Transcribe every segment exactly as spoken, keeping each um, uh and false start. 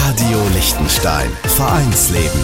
Radio Liechtenstein. Vereinsleben.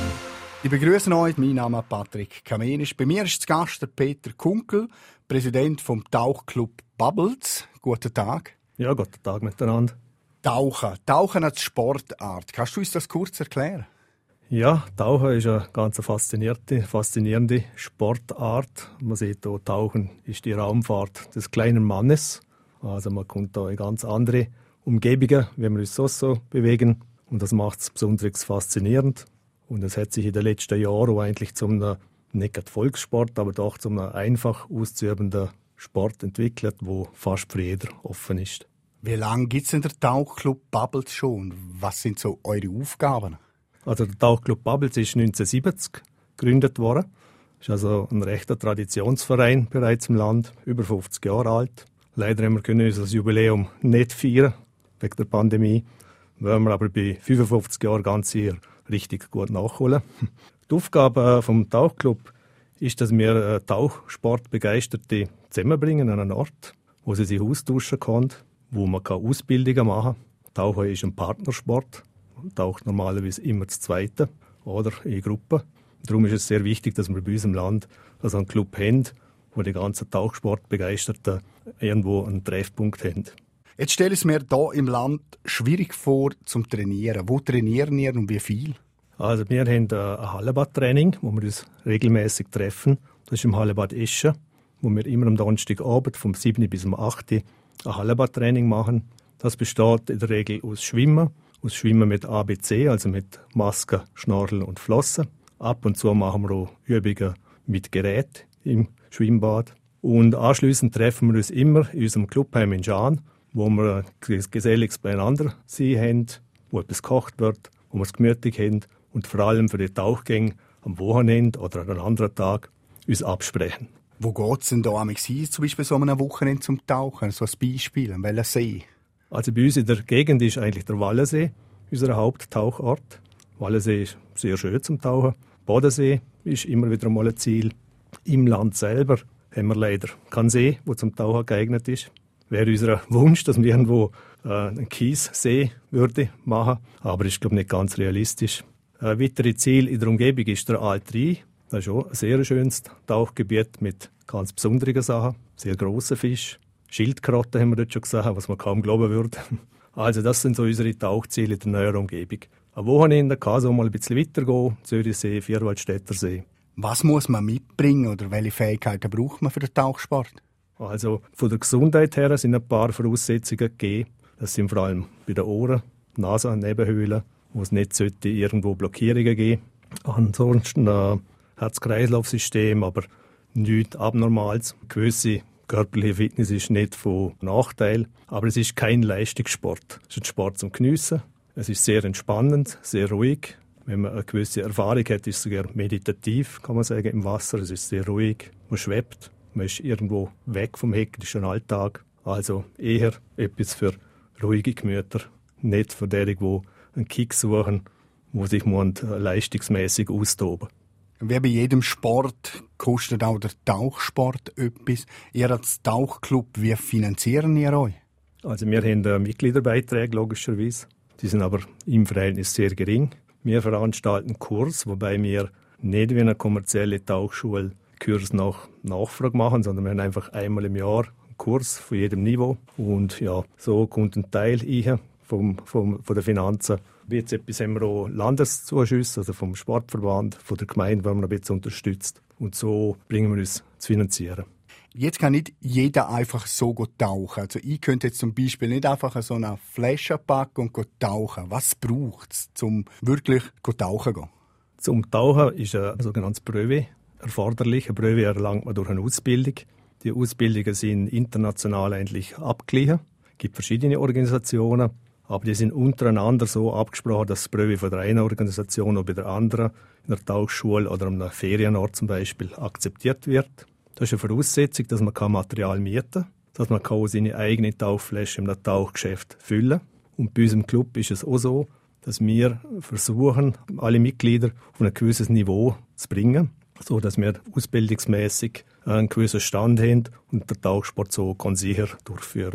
Ich begrüße euch, mein Name ist Patrick Kamenisch. Bei mir ist zu Gast der Peter Kunkel, Präsident vom Tauchclub Bubbles. Guten Tag. Ja, guten Tag miteinander. Tauchen. Tauchen als Sportart. Kannst du uns das kurz erklären? Ja, Tauchen ist eine ganz faszinierende, faszinierende Sportart. Man sieht hier, Tauchen ist die Raumfahrt des kleinen Mannes. Also man kommt da in ganz andere Umgebungen, wie wir uns so, so bewegen. Und das macht es besonders faszinierend. Und es hat sich in den letzten Jahren auch eigentlich zum einem, nicht gerade Volkssport, aber doch zum einem einfach auszuübenden Sport entwickelt, wo fast für jeder offen ist. Wie lange gibt es denn der Tauchclub Bubbles schon? Was sind so eure Aufgaben? Also der Tauchclub Bubbles ist neunzehnhundertsiebzig gegründet worden. Ist also ein rechter Traditionsverein bereits im Land, über fünfzig Jahre alt. Leider haben wir können unser Jubiläum nicht feiern, wegen der Pandemie. Wollen wir aber bei fünfundfünfzig Jahren ganz sicher richtig gut nachholen. Die Aufgabe vom Tauchclub ist, dass wir Tauchsportbegeisterte zusammenbringen an einen Ort, wo sie sich austauschen können, wo man Ausbildungen machen kann. Tauchen ist ein Partnersport. Man taucht normalerweise immer zu Zweiten oder in Gruppen. Darum ist es sehr wichtig, dass wir bei uns im Land also einen Club haben, wo die ganzen Tauchsportbegeisterten irgendwo einen Treffpunkt haben. Jetzt stelle ich es mir hier im Land schwierig vor zum Trainieren. Wo trainieren ihr und wie viel? Also wir haben ein Hallenbad-Training, wo wir uns regelmäßig treffen. Das ist im Hallenbad Eschen, wo wir immer am Donnerstagabend vom siebten bis um acht ein Hallenbad-Training machen. Das besteht in der Regel aus Schwimmen, aus Schwimmen mit A B C, also mit Maske, Schnorchel und Flossen. Ab und zu machen wir auch Übungen mit Gerät im Schwimmbad. Und anschliessend treffen wir uns immer in unserem Clubheim in Schaan, wo wir gesellig beieinander sein haben, wo etwas gekocht wird, wo wir es gemütlich haben und vor allem für die Tauchgänge am Wochenende oder an einem anderen Tag uns absprechen. Wo geht es denn da am hin, zum Beispiel so einem Wochenende zum Tauchen? So ein Beispiel, an welchen See? Also bei uns in der Gegend ist eigentlich der Wallensee unser Haupttauchort. Wallensee ist sehr schön zum Tauchen. Bodensee ist immer wieder einmal ein Ziel. Im Land selber haben wir leider keinen See, der zum Tauchen geeignet ist. Wäre unser Wunsch, dass wir irgendwo äh, einen Kiessee würde machen, aber das ist, glaube ich, nicht ganz realistisch. Ein weiteres Ziel in der Umgebung ist der Alt-Rhein. Das ist auch ein sehr schönes Tauchgebiet mit ganz besonderen Sachen. Sehr grosse Fische. Schildkröten haben wir dort schon gesehen, was man kaum glauben würde. Also das sind so unsere Tauchziele in der näheren Umgebung. Am Wochenende kann es auch mal ein bisschen weitergehen. Zürichsee, Vierwaldstättersee. Was muss man mitbringen oder welche Fähigkeiten braucht man für den Tauchsport? Also von der Gesundheit her sind ein paar Voraussetzungen gegeben. Das sind vor allem bei den Ohren, Nase, Nebenhöhlen, wo es nicht sollte irgendwo Blockierungen geben. Ansonsten äh, Herz-Kreislauf-System, aber nichts Abnormales. Gewisse körperliche Fitness ist nicht von Nachteil, aber es ist kein Leistungssport. Es ist ein Sport zum Geniessen. Es ist sehr entspannend, sehr ruhig. Wenn man eine gewisse Erfahrung hat, ist es sogar meditativ, kann man sagen, im Wasser. Es ist sehr ruhig, man schwebt, man ist irgendwo weg vom hektischen Alltag. Also eher etwas für ruhige Gemüter, nicht für diejenigen, die einen Kick suchen, die sich leistungsmäßig austoben. Wie bei jedem Sport kostet auch der Tauchsport etwas. Ihr als Tauchclub, wie finanzieren ihr euch? Also wir haben Mitgliederbeiträge, logischerweise. Die sind aber im Verhältnis sehr gering. Wir veranstalten Kurs, wobei wir nicht wie eine kommerzielle Tauchschule Kurs nach Nachfrage machen, sondern wir haben einfach einmal im Jahr einen Kurs von jedem Niveau. Und ja, so kommt ein Teil ein vom, vom, von den Finanzen. Jetzt etwas haben wir auch Landeszuschüsse, also vom Sportverband, von der Gemeinde, die wir ein bisschen unterstützt. Und so bringen wir uns zu finanzieren. Jetzt kann nicht jeder einfach so tauchen. Also ich könnte jetzt zum Beispiel nicht einfach so eine Flasche packen und tauchen. Was braucht es, um wirklich tauchen zu gehen? Zum Tauchen ist ein sogenanntes Brevet erforderlich. Ein Brevet erlangt man durch eine Ausbildung. Die Ausbildungen sind international eigentlich abgeglichen. Es gibt verschiedene Organisationen, aber die sind untereinander so abgesprochen, dass das Brevet von der einen Organisation oder bei der anderen, in der Tauchschule oder einem Ferienort zum Beispiel, akzeptiert wird. Das ist eine Voraussetzung, dass man Material mieten kann, dass man seine eigene Tauchflasche im Tauchgeschäft füllen kann. Und bei unserem Club ist es auch so, dass wir versuchen, alle Mitglieder auf ein gewisses Niveau zu bringen, so dass wir ausbildungsmäßig einen gewissen Stand haben und den Tauchsport so kann sicher durchführen.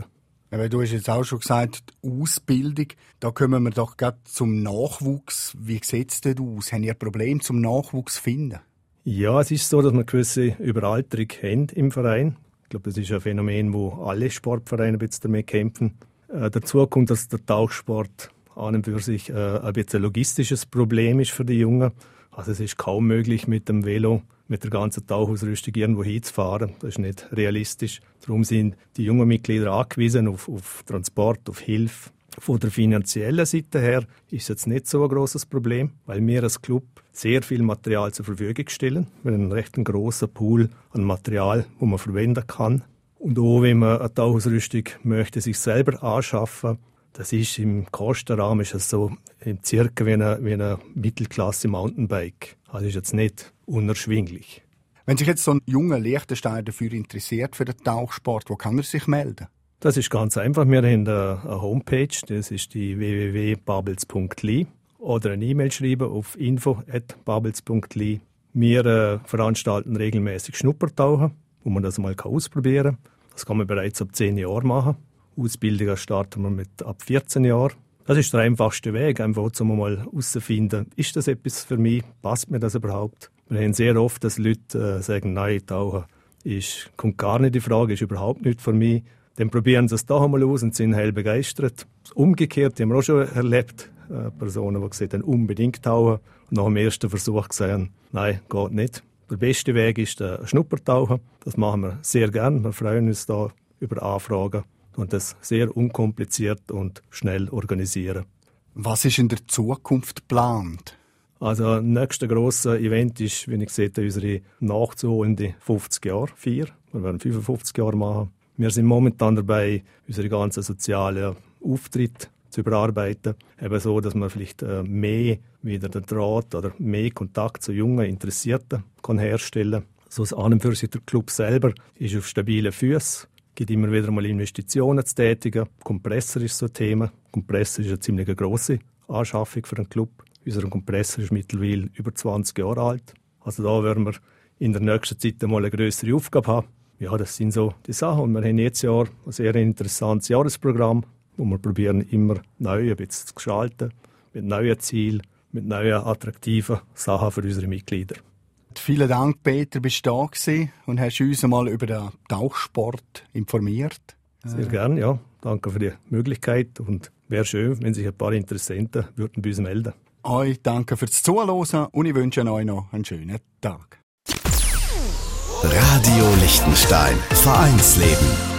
Aber du hast jetzt auch schon gesagt, die Ausbildung, da kommen wir doch gerade zum Nachwuchs. Wie sieht es denn aus? Haben ihr ein Problem zum Nachwuchs zu finden? Ja, es ist so, dass wir gewisse Überalterung haben im Verein. Ich glaube, das ist ein Phänomen, wo alle Sportvereine ein bisschen damit kämpfen. Äh, dazu kommt, dass der Tauchsport an und für sich äh, ein bisschen ein logistisches Problem ist für die Jungen. Also es ist kaum möglich, mit dem Velo, mit der ganzen Tauchausrüstung irgendwo hinzufahren. Das ist nicht realistisch. Darum sind die jungen Mitglieder angewiesen auf, auf Transport, auf Hilfe. Von der finanziellen Seite her ist es jetzt nicht so ein grosses Problem, weil wir als Club sehr viel Material zur Verfügung stellen. Wir haben einen recht grossen Pool an Material, das man verwenden kann. Und auch wenn man eine Tauchausrüstung möchte, sich selber anschaffen, das ist im Kostenrahmen ist es so im circa wie eine, wie eine Mittelklasse Mountainbike. Also ist jetzt nicht unerschwinglich. Wenn sich jetzt so ein junger Liechtensteiner dafür interessiert für den Tauchsport, wo kann er sich melden? Das ist ganz einfach. Wir haben eine Homepage, das ist die w w w punkt babels punkt l i oder eine E-Mail schreiben auf info at babels punkt l i. Wir äh, veranstalten regelmäßig Schnuppertauchen, wo man das mal ausprobieren kann. Das kann man bereits ab zehn Jahren machen. Ausbildungen starten wir mit ab vierzehn Jahren. Das ist der einfachste Weg, einfach um mal herauszufinden, ist das etwas für mich, passt mir das überhaupt? Wir haben sehr oft, dass Leute äh, sagen, nein, Tauchen ist, kommt gar nicht in Frage, ist überhaupt nicht für mich. Dann probieren sie es doch einmal aus und sind heil begeistert. Umgekehrt haben wir auch schon erlebt, äh, Personen, die gesagt haben, unbedingt tauchen und nach dem ersten Versuch gesagt, nein, geht nicht. Der beste Weg ist der Schnuppertauchen. Das machen wir sehr gern. Wir freuen uns da über Anfragen und das sehr unkompliziert und schnell organisieren. Was ist in der Zukunft geplant? Also das nächste grosse Event ist, wie ich sehe, unsere nachzuholende fünfzig Jahre Feier. Wir werden fünfundfünfzig Jahre machen. Wir sind momentan dabei, unsere ganzen sozialen Auftritte zu überarbeiten. Eben so, dass man vielleicht mehr wieder den Draht oder mehr Kontakt zu jungen Interessierten kann herstellen kann. So das an und für sich der Club selber ist auf stabilen Füßen. Es gibt immer wieder mal Investitionen zu tätigen. Kompressor ist so ein Thema. Kompressor ist eine ziemlich grosse Anschaffung für den Club. Unser Kompressor ist mittlerweile über zwanzig Jahre alt. Also da werden wir in der nächsten Zeit mal eine grössere Aufgabe haben. Ja, das sind so die Sachen. Und wir haben jetzt Jahr ein sehr interessantes Jahresprogramm, wo wir probieren, immer neu ein bisschen zu gestalten, mit neuen Zielen, mit neuen attraktiven Sachen für unsere Mitglieder. Vielen Dank, Peter, bist du da gewesen und hast uns einmal über den Tauchsport informiert. Sehr gerne, ja. Danke für die Möglichkeit und wäre schön, wenn sich ein paar Interessenten würden bei uns melden. Euch danke fürs Zuhören und ich wünsche euch noch einen schönen Tag. Radio Liechtenstein. Vereinsleben.